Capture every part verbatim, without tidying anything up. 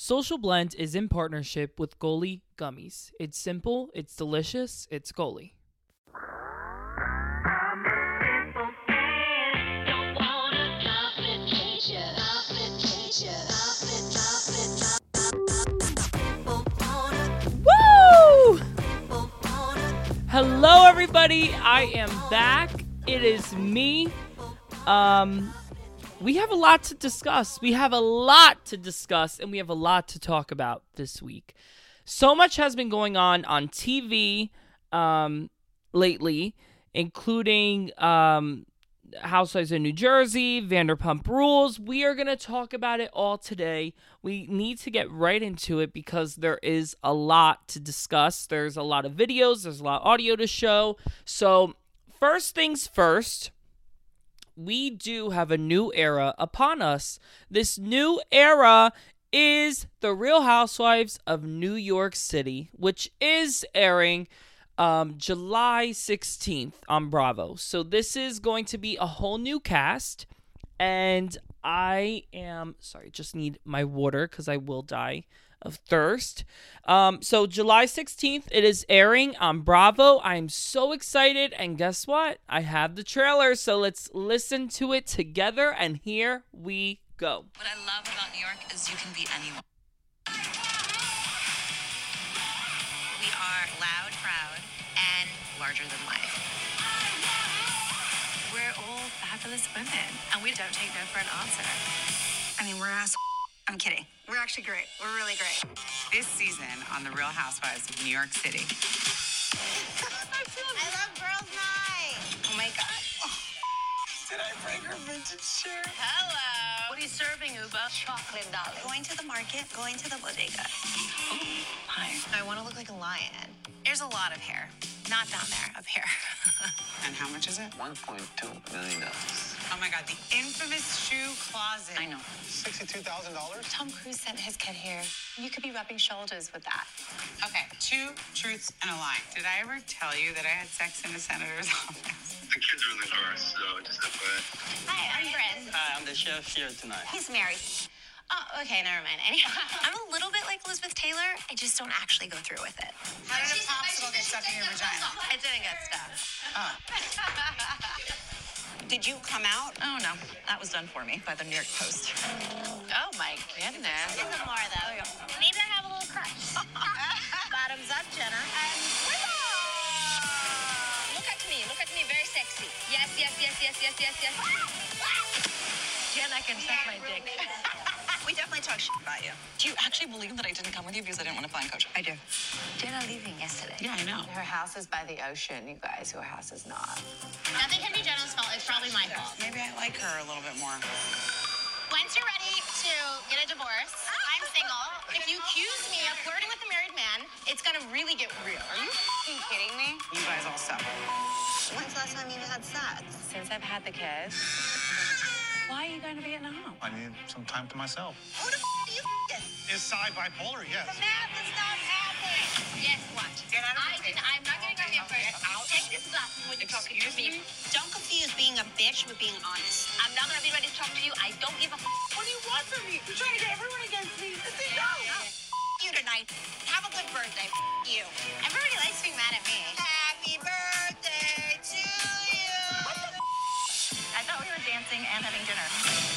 Social Blend is in partnership with Goli Gummies. It's simple, it's delicious, it's Goli. Woo! Hello, everybody. I am back. It is me. Um... We have a lot to discuss. We have a lot to discuss, and we have a lot to talk about this week. So much has been going on on T V um, lately, including um, Housewives of New Jersey, Vanderpump Rules. We are going to talk about it all today. We need to get right into it because there is a lot to discuss. There's a lot of videos. There's a lot of audio to show. So first things first. We do have a new era upon us. This new era is The Real Housewives of New York City, which is airing um, July sixteenth on Bravo. So this is going to be a whole new cast. And I am, sorry, just need my water because I will die of thirst. Um, so July sixteenth, it is airing on Bravo. I'm so excited. And guess what? I have the trailer. So let's listen to it together. And here we go. What I love about New York is you can be anyone. We are loud, proud, and larger than life. We're all fabulous women, and we don't take no for an answer. I mean, we're ass. I'm kidding. We're actually great. We're really great. This season on The Real Housewives of New York City. I love girls' night. Oh my God. Oh, Did I break her vintage shirt? Hello. What are you serving, Uba? chocolate darling. Going to the market, going to the bodega. Hi. I want to look like a lion. There's a lot of hair. Not down there, up here. And how much is it? one point two million dollars. Oh my God, the infamous shoe closet. I know. sixty-two thousand dollars? Tom Cruise sent his kid here. You could be rubbing shoulders with that. Okay, two truths and a lie. Did I ever tell you that I had sex in a senator's office? The kids are in the car, so just F Y I. Hi, I'm Bryn. Hi, I'm the chef here tonight. He's married. Oh, okay, never mind. Anyhow, I'm a little bit like Elizabeth Taylor. I just don't actually go through with it. How did a popsicle get stuck in your vagina? I didn't get stuff. Oh. Did you come out? Oh, no. That was done for me by the New York Post. Oh, my goodness. Isn't more though. Maybe I have a little crush. Bottoms up, Jenna. And Look at me, look at me, very sexy. Yes, yes, yes, yes, yes, yes, yes. Jen, I can suck my dick. we definitely talk shit about you. Do you actually believe that I didn't come with you because I didn't want to find Coach? I do. Jenna leaving yesterday. Yeah, I know. Her house is by the ocean, you guys. Her house is not. Nothing can be Jenna's fault. It's probably my fault. Maybe I like her a little bit more. Once you're ready to get a divorce, I'm single. If you accuse me of flirting with a married man, it's gonna really get real. Are you f***ing kidding me? You guys all suck. When's the last time you had sex? Since I've had the kids. Why are you going to Vietnam? I need some time to myself. Who the f*** are you f***ing? Is Psy bipolar? Yes. Math is not happening. Guess what? Get out of I my did, I'm not gonna go here first. Take this glass when you're talking to me. Don't confuse being a bitch with being honest. I'm not gonna be ready to talk to you. I don't give a f***. What do you want from me? You're trying to get everyone against me. This is no. F- you tonight. Have a good birthday. F- you. Everybody likes being mad at me. Happy birthday to you. I thought we were dancing and having dinner.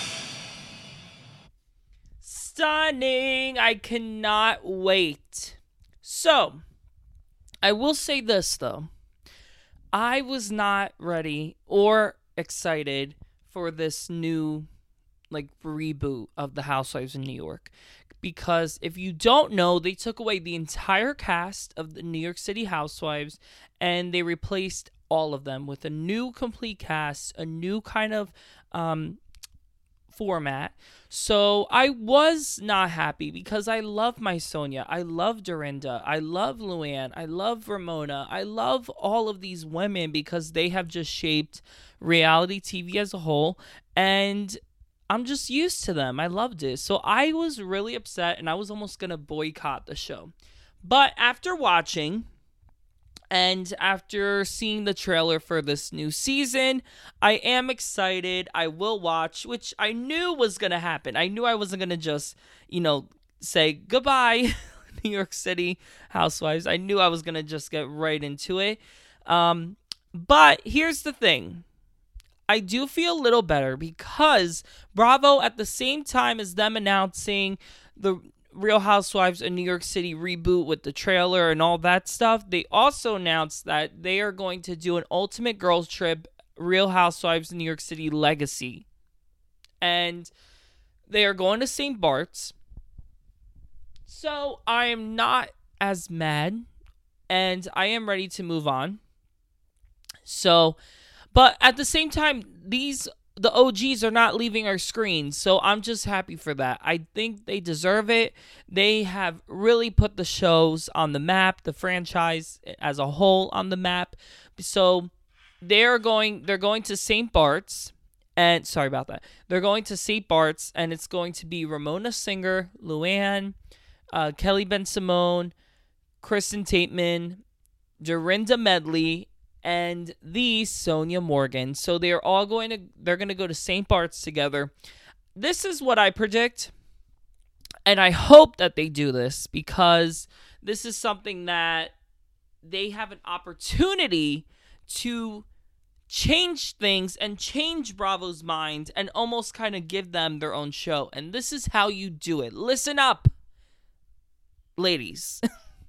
Stunning. I cannot wait. So, I will say this, though. I was not ready or excited for this new, like, reboot of The Housewives in New York. Because if you don't know, they took away the entire cast of the New York City Housewives and they replaced all of them with a new complete cast, a new kind of um, format. So I was not happy because I love my Sonia. I love Dorinda. I love Luann. I love Ramona. I love all of these women because they have just shaped reality T V as a whole. And I'm just used to them. I loved it. So I was really upset and I was almost going to boycott the show. But after watching and after seeing the trailer for this new season, I am excited. I will watch, which I knew was going to happen. I knew I wasn't going to just, you know, say goodbye, New York City Housewives. I knew I was going to just get right into it. Um, but here's the thing. I do feel a little better because Bravo, at the same time as them announcing the Real Housewives of New York City reboot with the trailer and all that stuff, they also announced that they are going to do an Ultimate Girls Trip Real Housewives of New York City Legacy. And they are going to Saint Bart's. So I am not as mad, and I am ready to move on. So, but at the same time, these the O Gs are not leaving our screens, so I'm just happy for that. I think they deserve it. They have really put the shows on the map, the franchise as a whole on the map. So they're going they're going to Saint Bart's, and sorry about that. They're going to Saint Bart's, and it's going to be Ramona Singer, Luann, uh, Kelly Ben-Simone, Kristen Tateman, Dorinda Medley, and the Sonia Morgan. So they're all going to they're going to go to Saint Bart's together. This is what I predict, and I hope that they do this because this is something that they have an opportunity to change things and change Bravo's mind and almost kind of give them their own show. And this is how you do it. Listen up, ladies.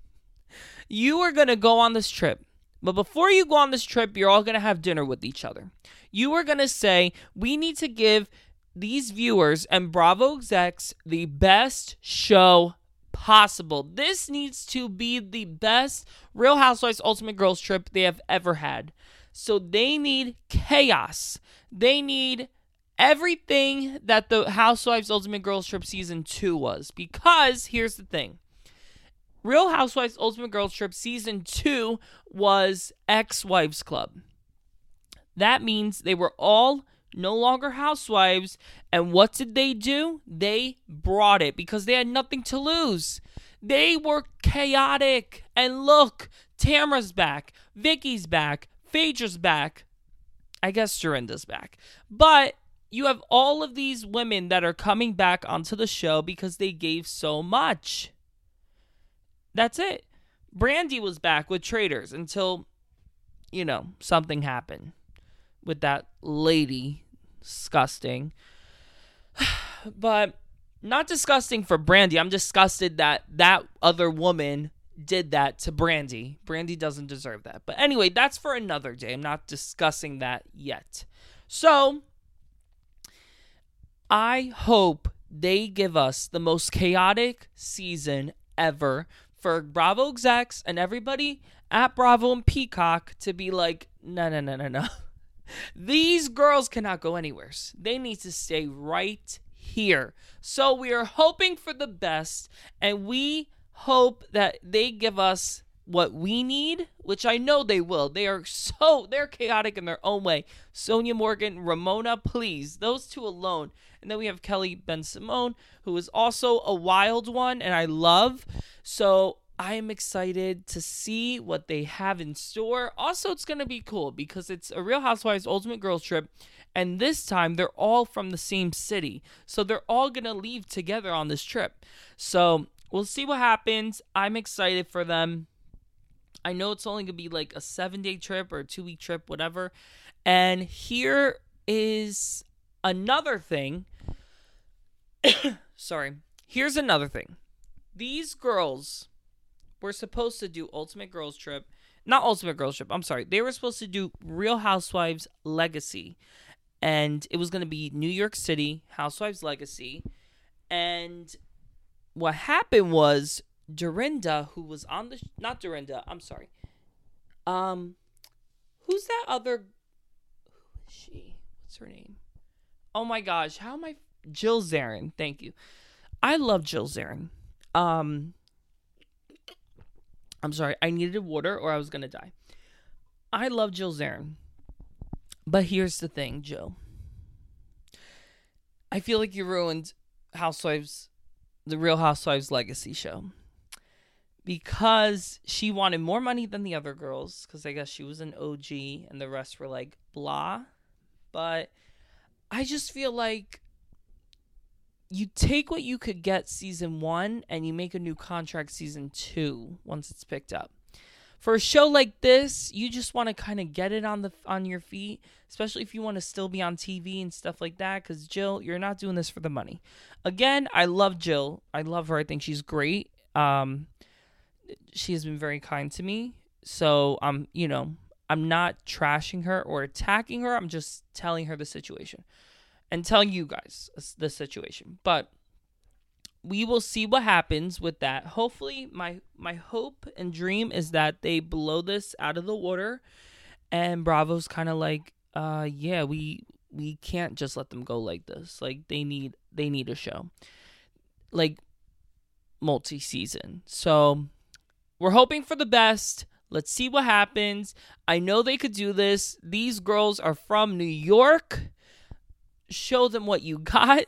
You are going to go on this trip. But before you go on this trip, you're all going to have dinner with each other. You are going to say, we need to give these viewers and Bravo execs the best show possible. This needs to be the best Real Housewives Ultimate Girls Trip they have ever had. So they need chaos. They need everything that the Housewives Ultimate Girls Trip Season two was. Because, here's the thing. Real Housewives Ultimate Girls Trip Season two was Ex-Wives Club. That means they were all no longer housewives. And what did they do? They brought it because they had nothing to lose. They were chaotic. And look, Tamra's back. Vicky's back. Phaedra's back. I guess Dorinda's back. But you have all of these women that are coming back onto the show because they gave so much. That's it. Brandy was back with Traitors until, you know, something happened with that lady. Disgusting. But not disgusting for Brandy. I'm disgusted that that other woman did that to Brandy. Brandy doesn't deserve that. But anyway, that's for another day. I'm not discussing that yet. So, I hope they give us the most chaotic season ever for Bravo execs and everybody at Bravo and Peacock to be like, no, no, no, no, no. These girls cannot go anywhere. They need to stay right here. So we are hoping for the best, and we hope that they give us what we need, which I know they will. They are so, they're chaotic in their own way. Sonia Morgan, Ramona, please, those two alone. And then we have Kelly Ben-Simone, who is also a wild one, and I love. So I am excited to see what they have in store. Also, it's going to be cool because it's a Real Housewives Ultimate Girls Trip, and this time they're all from the same city. So they're all going to leave together on this trip. So we'll see what happens. I'm excited for them. I know it's only going to be like a seven-day trip or a two-week trip, whatever. And here is another thing. Sorry. Here's another thing. These girls were supposed to do Ultimate Girls Trip. Not Ultimate Girls Trip. I'm sorry. They were supposed to do Real Housewives Legacy. And it was going to be New York City Housewives Legacy. And what happened was Dorinda, who was on the... Sh- not Dorinda. I'm sorry. Um, Who's that other... Who is she? What's her name? Oh my gosh. How am I... Jill Zarin. Thank you. I love Jill Zarin. Um... I'm sorry, I needed water or I was going to die. I love Jill Zarin. But here's the thing, Jill. I feel like you ruined Housewives, the Real Housewives Legacy show. Because she wanted more money than the other girls. Because I guess she was an O G and the rest were like, blah. But I just feel like you take what you could get season one and you make a new contract season two once it's picked up. For a show like this, you just want to kind of get it on the on your feet, especially if you want to still be on T V and stuff like that, because Jill, you're not doing this for the money. Again, I love Jill. I love her. I think she's great. Um, she has been very kind to me. So, um, you know, I'm not trashing her or attacking her. I'm just telling her the situation and telling you guys the situation. But we will see what happens with that. Hopefully, my my hope and dream is that they blow this out of the water, and Bravo's kind of like, uh, yeah, we we can't just let them go like this. Like they need they need a show, like multi-season. So we're hoping for the best. Let's see what happens. I know they could do this. These girls are from New York. Show them what you got.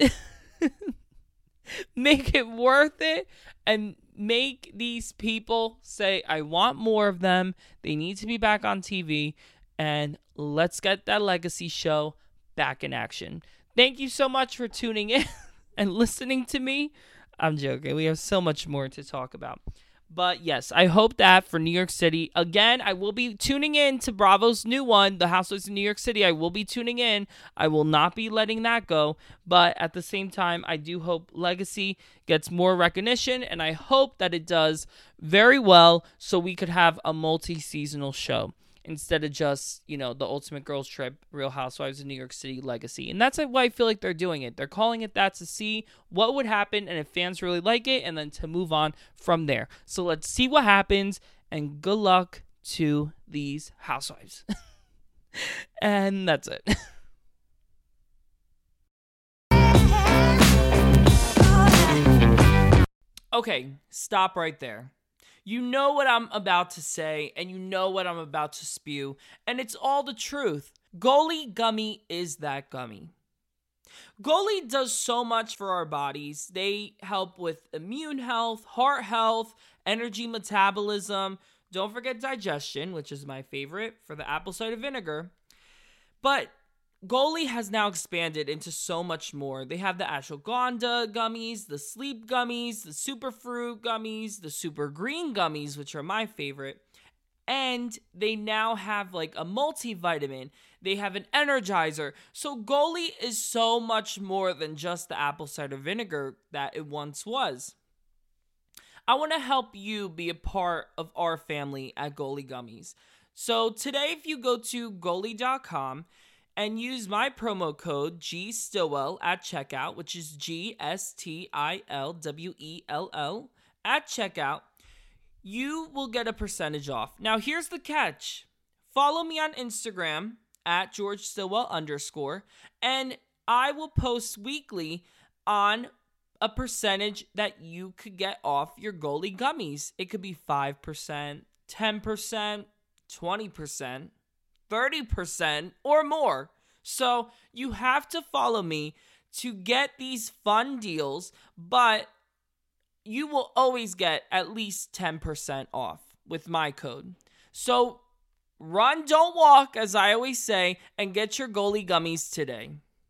Make it worth it and make these people say, I want more of them. They need to be back on T V, and let's get that legacy show back in action. Thank you so much for tuning in and listening to me. I'm joking. We have so much more to talk about. But yes, I hope that for New York City, again, I will be tuning in to Bravo's new one, The Housewives of New York City. I will be tuning in. I will not be letting that go. But at the same time, I do hope Legacy gets more recognition, and I hope that it does very well so we could have a multi-seasonal show instead of just, you know, The Ultimate Girls Trip, Real Housewives of New York City Legacy. And that's why I feel like they're doing it. They're calling it that to see what would happen and if fans really like it, and then to move on from there. So let's see what happens, and good luck to these housewives. And that's it. Okay, stop right there. You know what I'm about to say, and you know what I'm about to spew, and it's all the truth. Goli Gummy is that gummy. Goli does so much for our bodies. They help with immune health, heart health, energy metabolism. Don't forget digestion, which is my favorite, for the apple cider vinegar. But Goli has now expanded into so much more. They have the ashwagandha gummies, the sleep gummies, the superfruit gummies, the super green gummies, which are my favorite. And they now have like a multivitamin. They have an energizer. So Goli is so much more than just the apple cider vinegar that it once was. I want to help you be a part of our family at Goli Gummies. So today, if you go to goli dot com and use my promo code G Stillwell at checkout, which is G S T I L W E L L at checkout, you will get a percentage off. Now, here's the catch. Follow me on Instagram at George Stillwell underscore, and I will post weekly on a percentage that you could get off your Goli gummies. It could be five percent, ten percent, twenty percent, thirty percent, or more. So you have to follow me to get these fun deals, but you will always get at least ten percent off with my code. So run, don't walk, as I always say, and get your Goli gummies today.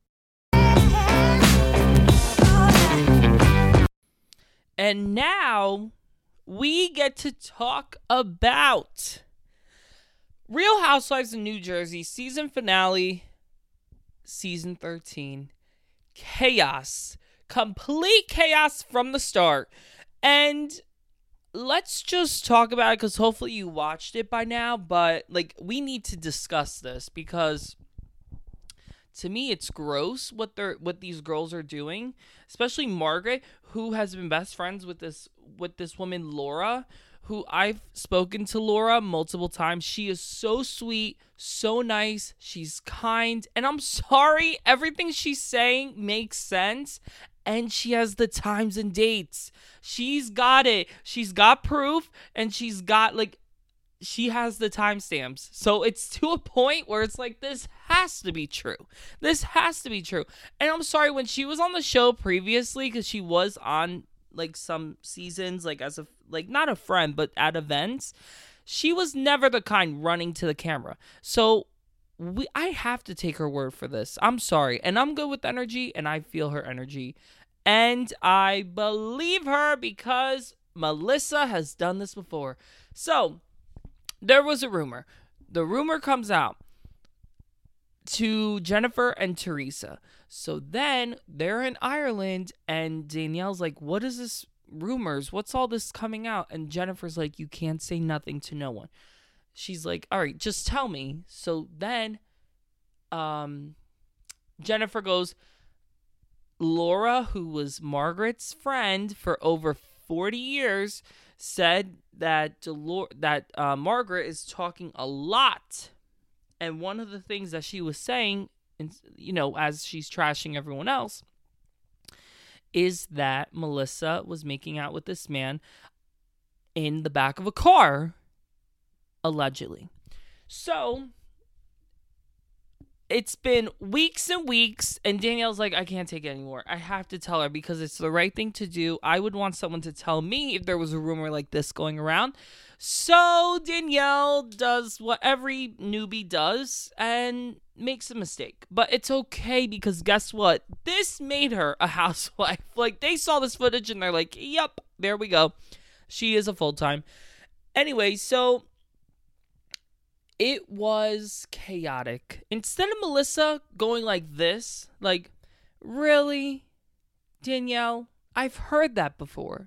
And now we get to talk about Real Housewives of New Jersey season finale, season thirteen. Chaos. Complete chaos from the start. And let's just talk about it, because hopefully you watched it by now. But like, we need to discuss this, because to me it's gross what they're what these girls are doing, especially Margaret, who has been best friends with this with this woman Laura, who I've spoken to Laura multiple times. She is so sweet, so nice, she's kind, and I'm sorry, everything she's saying makes sense, and she has the times and dates. She's got it. She's got proof, and she's got, like, she has the timestamps. So it's to a point where it's like, this has to be true. This has to be true. And I'm sorry, when she was on the show previously, because she was on like some seasons, like as a, like not a friend, but at events, she was never the kind running to the camera. So we, I have to take her word for this. I'm sorry. And I'm good with energy, and I feel her energy. And I believe her because Melissa has done this before. So, there was a rumor. The rumor comes out to Jennifer and Teresa. So then they're in Ireland and Danielle's like, what is this rumors? What's all this coming out? And Jennifer's like, you can't say nothing to no one. She's like, all right, just tell me. So then um, Jennifer goes, Laura, who was Margaret's friend for over forty years, said that Delor- that uh, Margaret is talking a lot. And one of the things that she was saying, you know, as she's trashing everyone else, is that Melissa was making out with this man in the back of a car, allegedly. So, it's been weeks and weeks, and Danielle's like, I can't take it anymore. I have to tell her because it's the right thing to do. I would want someone to tell me if there was a rumor like this going around. So Danielle does what every newbie does and makes a mistake. But it's okay because guess what? This made her a housewife. Like, they saw this footage and they're like, yep, there we go. She is a full-time. Anyway, so it was chaotic. Instead of Melissa going like this, like, really, Danielle? I've heard that before.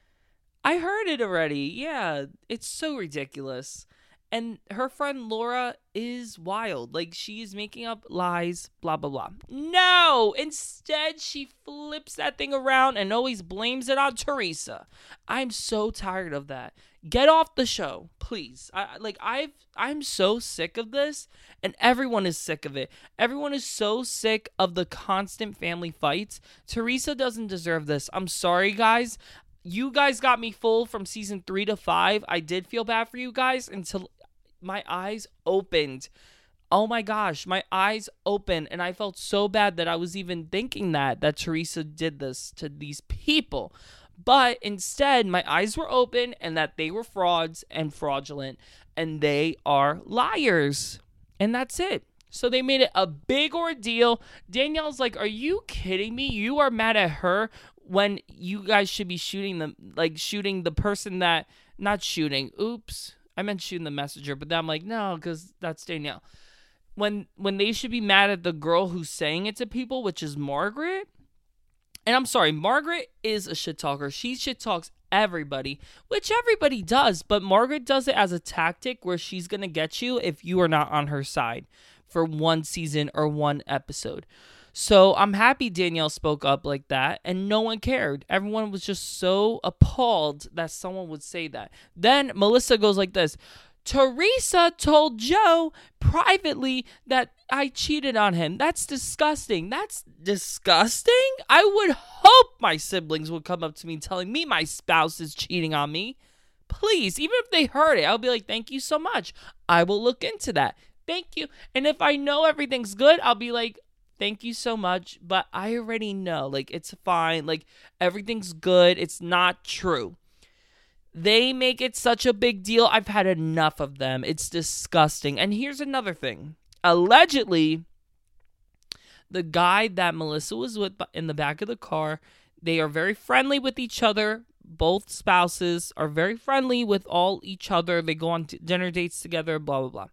I heard it already. Yeah, it's so ridiculous. And her friend Laura is wild. Like, she is making up lies, blah, blah, blah. No! Instead, she flips that thing around and always blames it on Teresa. I'm so tired of that. Get off the show, please. I, like, I've, I'm so sick of this, and everyone is sick of it. Everyone is so sick of the constant family fights. Teresa doesn't deserve this. I'm sorry, guys. You guys got me full from season three to five. I did feel bad for you guys until my eyes opened. Oh my gosh, my eyes opened, and I felt so bad that I was even thinking that, that Teresa did this to these people. But instead, my eyes were open and that they were frauds and fraudulent, and they are liars. And that's it. So they made it a big ordeal. Danielle's like, are you kidding me? You are mad at her when you guys should be shooting them, like shooting the person that, not shooting, oops, I meant shooting the messenger, but then I'm like, no, because that's Danielle. When when they should be mad at the girl who's saying it to people, which is Margaret. And I'm sorry, Margaret is a shit talker. She shit talks everybody, which everybody does, but Margaret does it as a tactic where she's going to get you if you are not on her side for one season or one episode. So I'm happy Danielle spoke up like that, and no one cared. Everyone was just so appalled that someone would say that. Then Melissa goes like this. Teresa told Joe privately that I cheated on him. That's disgusting. That's disgusting? I would hope my siblings would come up to me telling me my spouse is cheating on me. Please, even if they heard it, I'll be like, thank you so much. I will look into that. Thank you. And if I know everything's good, I'll be like, thank you so much, but I already know. Like, it's fine. Like, everything's good. It's not true. They make it such a big deal. I've had enough of them. It's disgusting. And here's another thing. Allegedly, the guy that Melissa was with in the back of the car, they are very friendly with each other. Both spouses are very friendly with all each other. They go on t- dinner dates together, blah, blah, blah.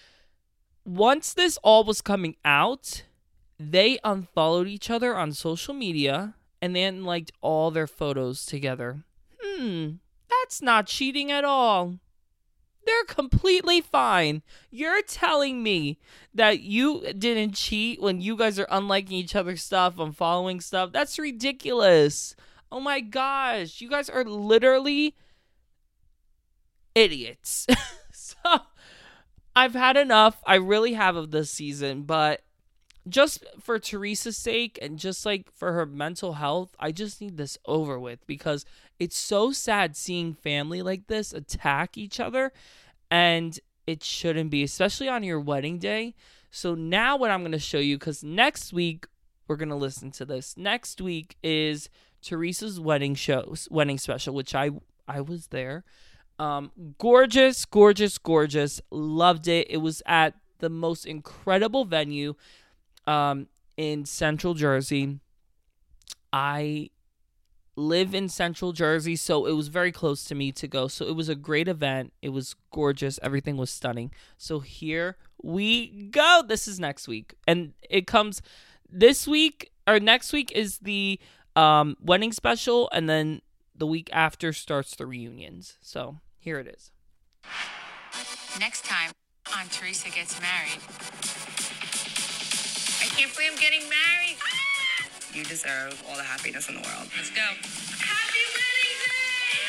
Once this all was coming out, they unfollowed each other on social media and then liked all their photos together. Hmm. That's not cheating at all. They're completely fine. You're telling me that you didn't cheat when you guys are unliking each other's stuff, unfollowing stuff? That's ridiculous. Oh my gosh. You guys are literally idiots. So, I've had enough. I really have of this season, but just for Teresa's sake and just like for her mental health, I just need this over with because it's so sad seeing family like this attack each other, and it shouldn't be, especially on your wedding day. So now what I'm going to show you, because next week we're going to listen to this. Next week is Teresa's wedding show, wedding special, which I I was there. Um, gorgeous, gorgeous, gorgeous. Loved it. It was at the most incredible venue um, in Central Jersey. I live in Central Jersey, so it was very close to me to go. So it was a great event. It was gorgeous. Everything was stunning. So here we go. This is next week. And it comes this week, or next week is the um, wedding special, and then the week after starts the reunions. So here it is. Next time on Teresa Gets Married. I can't believe I'm getting married. You deserve all the happiness in the world. Let's go. Happy wedding day!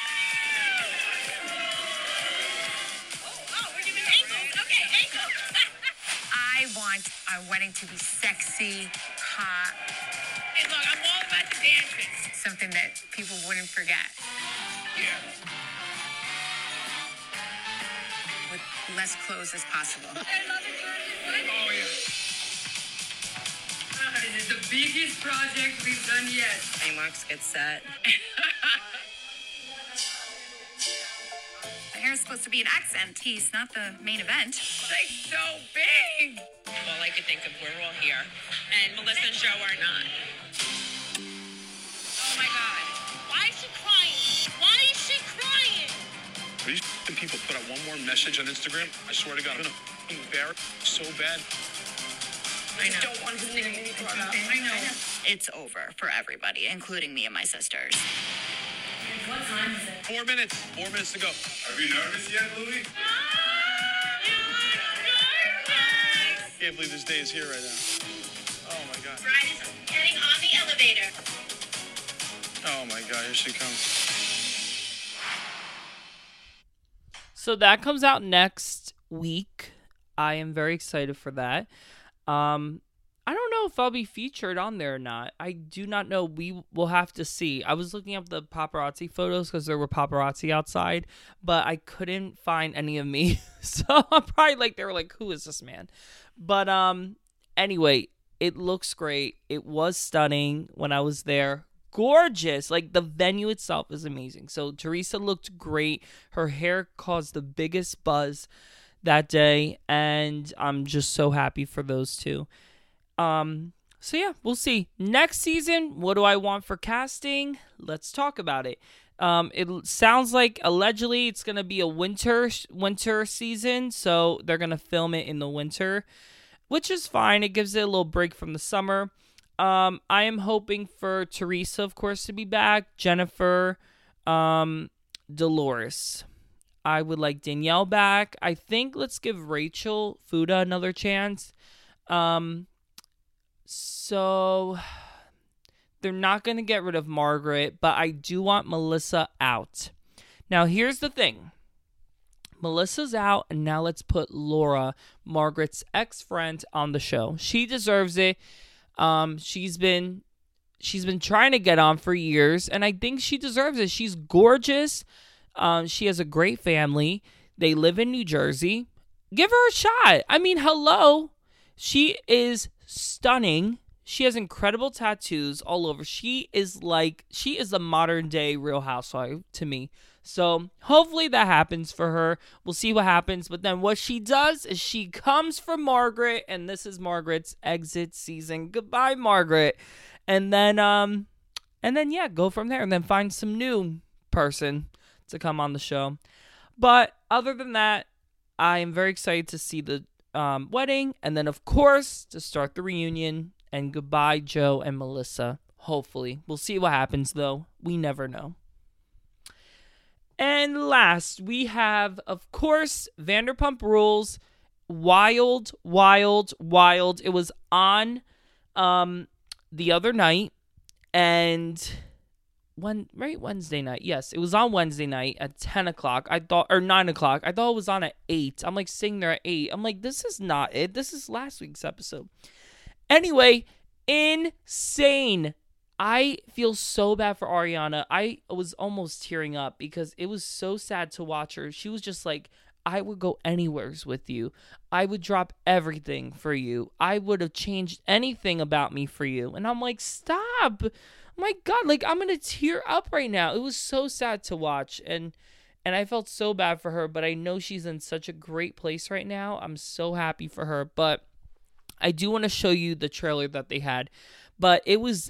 Oh, we're giving ankles. Okay, ankles. I want our wedding to be sexy, hot, Hey, look, I'm all about the dances. something that people wouldn't forget. Yeah. With less clothes as possible. I love it, Jordan. Oh, yeah. This is the biggest project we've done yet. Hey, Marks, get set. The hair is supposed to be an accent piece, not the main event. Like, so big. All I could think of, we're all here. And Melissa and Joe are not. Oh my God. Why is she crying? Why is she crying? These people put out one more message on Instagram. I swear to God, I'm gonna embarrass so bad. I know. Don't want his name to be brought up. I know. It's over for everybody, including me and my sisters. What time is it? Four minutes. Four minutes to go. Are you nervous yet, Louie? I can't believe this day is here right now. Oh my God. Bride is getting on the elevator. Oh my God, here she comes. So that comes out next week. I am very excited for that. Um, I don't know if I'll be featured on there or not. I do not know. We will have to see. I was looking up the paparazzi photos because there were paparazzi outside, but I couldn't find any of me. So I'm probably like, they were like, who is this man? But um, anyway, it looks great. It was stunning when I was there. Gorgeous. Like, the venue itself is amazing. So Teresa looked great. Her hair caused the biggest buzz that day, and I'm just so happy for those two. Um, so yeah, we'll see. Next season, what do I want for casting? Let's talk about it. Um, it sounds like allegedly it's gonna be a winter winter season, so they're gonna film it in the winter, which is fine. It gives it a little break from the summer. Um, I am hoping for Teresa, of course, to be back. Jennifer, um, Dolores. I would like Danielle back. I think let's give Rachel Fuda another chance. Um, so they're not going to get rid of Margaret, but I do want Melissa out. Now, here's the thing. Melissa's out, and now let's put Laura, Margaret's ex-friend, on the show. She deserves it. Um, she's been she's been trying to get on for years, and I think she deserves it. She's gorgeous. Um, she has a great family. They live in New Jersey. Give her a shot. I mean, hello. She is stunning. She has incredible tattoos all over. She is like, she is a modern day Real Housewife to me. So hopefully that happens for her. We'll see what happens. But then what she does is she comes for Margaret, and this is Margaret's exit season. Goodbye, Margaret. And then, um, and then yeah, go from there, and then find some new person to come on the show. But other than that, I am very excited to see the um, wedding, and then of course to start the reunion. And goodbye, Joe and Melissa. Hopefully, we'll see what happens though. We never know. And last, we have, of course, Vanderpump Rules. Wild, wild, wild. It was on um, the other night, and when right Wednesday night. Yes, it was on Wednesday night at ten o'clock. I thought, or nine o'clock. I thought it was on at eight. I'm like sitting there at eight. I'm like, this is not it. This is last week's episode. Anyway, insane. I feel so bad for Ariana. I was almost tearing up because it was so sad to watch her. She was just like, I would go anywheres with you. I would drop everything for you. I would have changed anything about me for you. And I'm like, stop. My God, like, I'm going to tear up right now. It was so sad to watch. And and I felt so bad for her, but I know she's in such a great place right now. I'm so happy for her. But I do want to show you the trailer that they had. But it was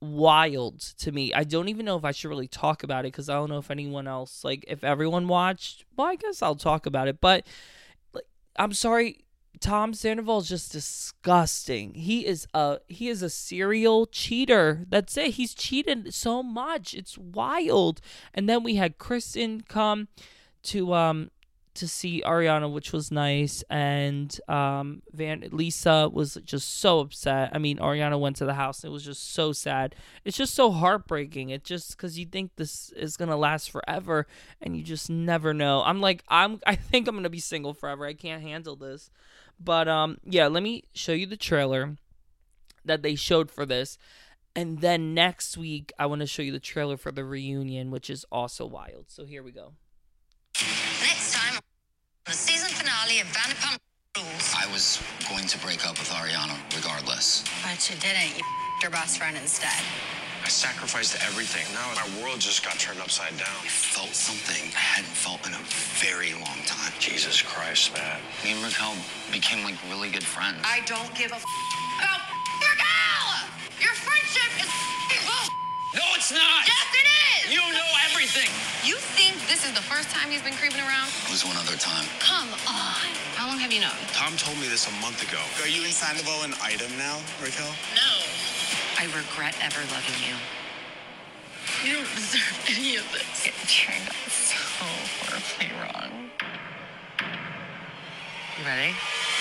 wild to me. I don't even know if I should really talk about it because I don't know if anyone else, like, if everyone watched, well, I guess I'll talk about it. But like, I'm sorry, Tom Sandoval is just disgusting. He is a he is a serial cheater. That's it. He's cheated so much. It's wild. And then we had Kristen come to um to see Ariana, which was nice, and um Van Lisa was just so upset. I mean, Ariana went to the house and it was just so sad. It's just so heartbreaking. It just because you think this is gonna last forever and you just never know. I'm like, I'm I think I'm gonna be single forever. I can't handle this. But um yeah, let me show you the trailer that they showed for this. And then next week I want to show you the trailer for the reunion, which is also wild. So here we go. Next time, the season finale of Vanderpump Rules. I was going to break up with Ariana regardless. But you didn't. You f***ed your best friend instead. I sacrificed everything. Now my world just got turned upside down. I felt something I hadn't felt in a very long time. Jesus Christ, man. Me and Raquel became like really good friends. I don't give a f- about your gal. Your friendship is f***ing bull. No, it's not. Yes, it is. You know everything. You think this is the first time he's been creeping around? It was one other time. Come on. How long have you known? Tom told me this a month ago. Are you and Sandoval an item now, Raquel? No. I regret ever loving you. You don't deserve any of this. It turned out so horribly wrong. You ready?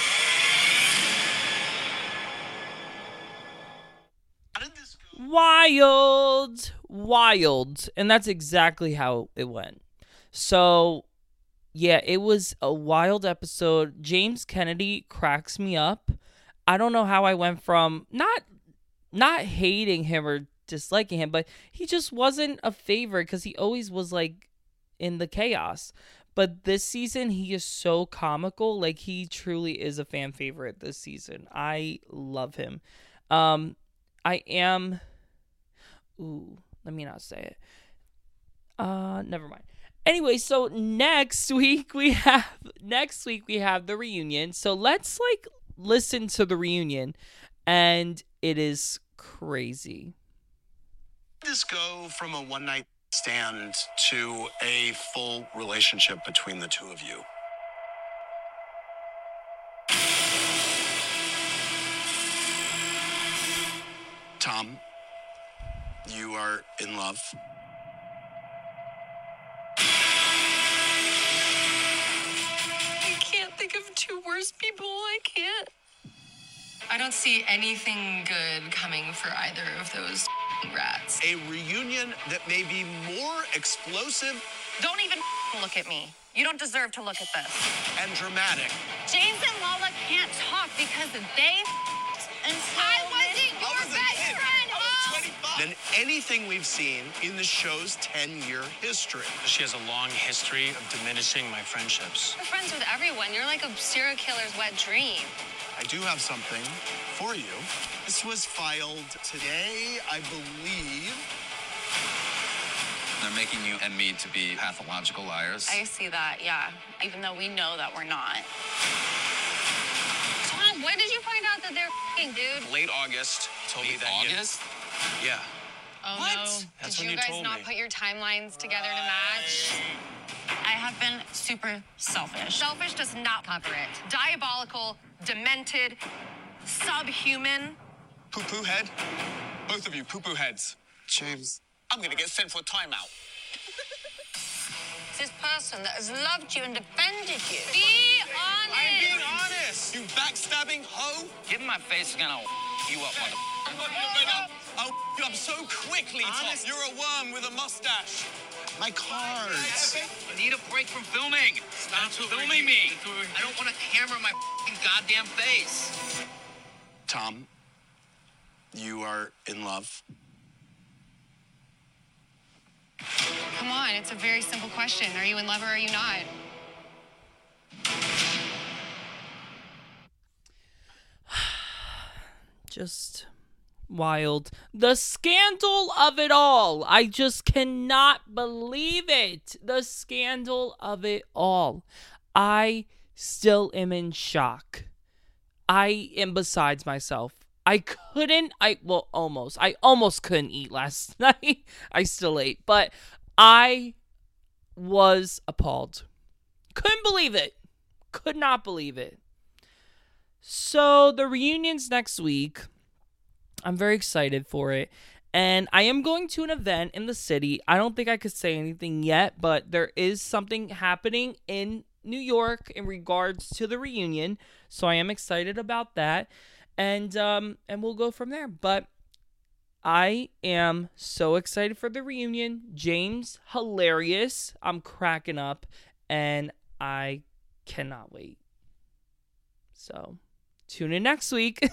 Wild, wild. And that's exactly how it went. So, yeah, it was a wild episode. James Kennedy cracks me up. I don't know how I went from not not hating him or disliking him, but he just wasn't a favorite because he always was like in the chaos. But this season, he is so comical. Like, he truly is a fan favorite this season. I love him. Um, I am... Ooh, let me not say it. Uh, never mind. Anyway, so next week we have... Next week we have the reunion. So let's, like, listen to the reunion. And it is crazy. How did this go from a one-night stand to a full relationship between the two of you? Tom, you are in love. I can't think of two worse people. I can't. I don't see anything good coming for either of those rats. A reunion that may be more explosive Don't even look at me. You don't deserve to look at this. and dramatic. James and Lala can't talk because they and so I wasn't I your was a best kid. friend. I was Oh. twenty-five. Than anything we've seen in the show's ten-year history. She has a long history of diminishing my friendships. You're friends with everyone. You're like a serial killer's wet dream. I do have something for you. This was filed today, I believe. They're making you and me to be pathological liars. I see that, yeah. Even though we know that we're not. Tom, when did you find out that they're f***ing, dude? Late August told me Late that you- August? Yeah. Oh What? no. That's Did when you you guys told not me. put your timelines together to match? I have been super selfish. Selfish does not cover it. Diabolical, demented, subhuman. Poo-poo head? Both of you, poo-poo heads. James, I'm gonna get sent for a timeout. This person that has loved you and defended you. Be honest. I'm being honest, you backstabbing hoe. Get in my face again, I'll you up, mother. I'll you up so quickly, Tom. You're a worm with a mustache. My cards. I need a break from filming. Stop filming me. I don't want a camera in my f***ing goddamn face. Tom, you are in love. Come on, it's a very simple question. Are you in love or are you not? Just wild. The scandal of it all. I just cannot believe it. The scandal of it all. I still am in shock. I am besides myself. I couldn't, I, well, almost. I almost couldn't eat last night. I still ate, but I was appalled. Couldn't believe it. Could not believe it. So the reunion's next week. I'm very excited for it. And I am going to an event in the city. I don't think I could say anything yet, but there is something happening in New York in regards to the reunion. So I am excited about that. And um and we'll go from there. But I am so excited for the reunion. James, hilarious. I'm cracking up. And I cannot wait. So tune in next week.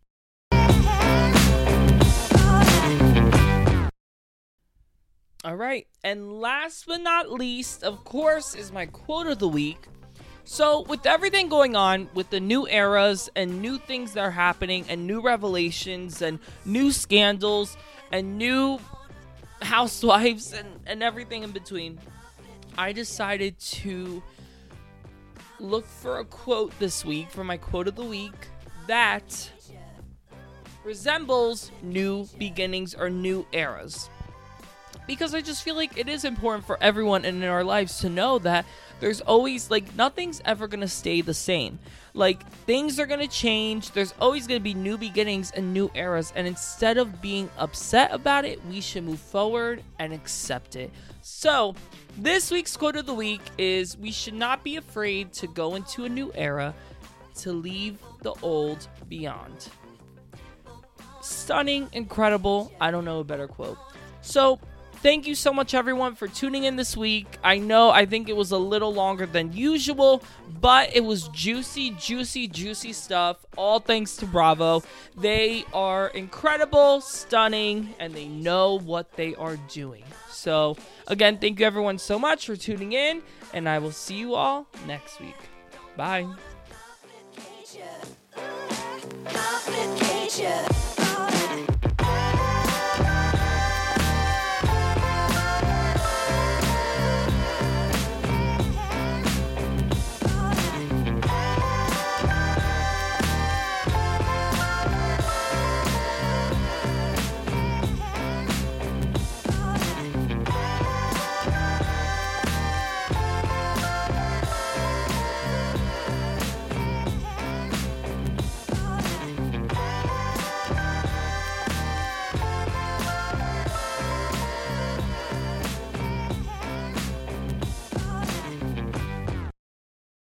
All right, and last but not least, of course, is my quote of the week. So with everything going on with the new eras and new things that are happening and new revelations and new scandals and new housewives and, and everything in between, I decided to look for a quote this week for my quote of the week that resembles new beginnings or new eras. Because I just feel like it is important for everyone in our lives to know that there's always, like, nothing's ever going to stay the same. Like, things are going to change. There's always going to be new beginnings and new eras. And instead of being upset about it, we should move forward and accept it. So, this week's quote of the week is, we should not be afraid to go into a new era, to leave the old beyond. Stunning, incredible. I don't know a better quote. So, thank you so much, everyone, for tuning in this week. I know I think it was a little longer than usual, but it was juicy, juicy, juicy stuff. All thanks to Bravo. They are incredible, stunning, and they know what they are doing. So, again, thank you, everyone, so much for tuning in, and I will see you all next week. Bye.